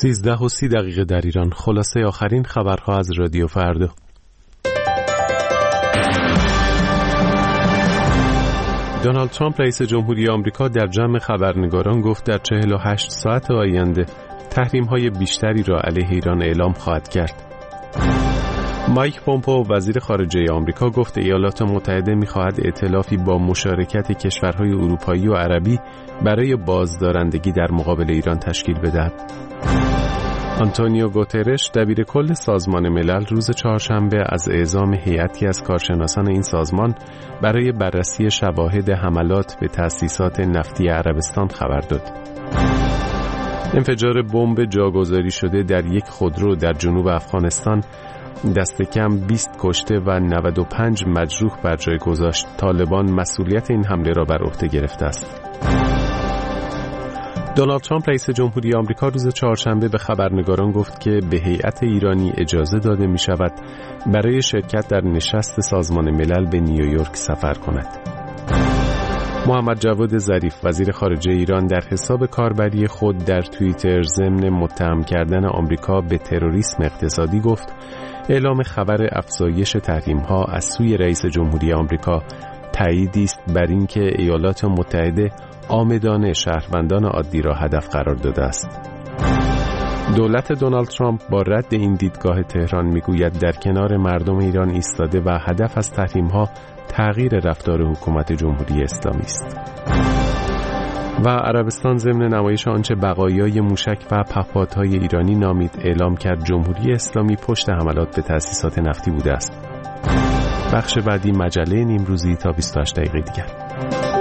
13:30 در ایران. خلاصه آخرین خبرها از رادیو فردا. دونالد ترامپ رئیس جمهوری آمریکا در جمع خبرنگاران گفت در 48 ساعت آینده تحریم‌های بیشتری را علیه ایران اعلام خواهد کرد. مایک پومپئو وزیر خارجه آمریکا گفت ایالات متحده می‌خواهد ائتلافی با مشارکت کشورهای اروپایی و عربی برای بازدارندگی در مقابل ایران تشکیل بدهد. آنتونیو گوترش دبیرکل سازمان ملل روز چهارشنبه از اعزام هیئتی از کارشناسان این سازمان برای بررسی شواهد حملات به تأسیسات نفتی عربستان خبر داد. انفجار بمب جاگذاری شده در یک خودرو در جنوب افغانستان دست کم 20 کشته و 95 مجروح بر جای گذاشت. طالبان مسئولیت این حمله را بر عهده گرفته است. دونالد ترامپ رئیس جمهوری آمریکا روز چهارشنبه به خبرنگاران گفت که به هیئت ایرانی اجازه داده می شود برای شرکت در نشست سازمان ملل به نیویورک سفر کند. محمد جواد ظریف وزیر خارجه ایران در حساب کاربری خود در توییتر ضمن متهم کردن آمریکا به تروریسم اقتصادی گفت اعلام خبر افزایش تحریم‌ها از سوی رئیس جمهوری آمریکا تأییدی است بر اینکه ایالات متحده عامدانه شهروندان عادی را هدف قرار داده است. دولت دونالد ترامپ با رد این دیدگاه تهران میگوید در کنار مردم ایران ایستاده و هدف از تحریم‌ها تغییر رفتار حکومت جمهوری اسلامی است. و عربستان ضمن نمایش آنچه بقایای موشک و پهپادهای ایرانی نامید اعلام کرد جمهوری اسلامی پشت حملات به تأسیسات نفتی بوده است. بخش بعدی مجله نیمروزی تا 28 دقیقه دیگر.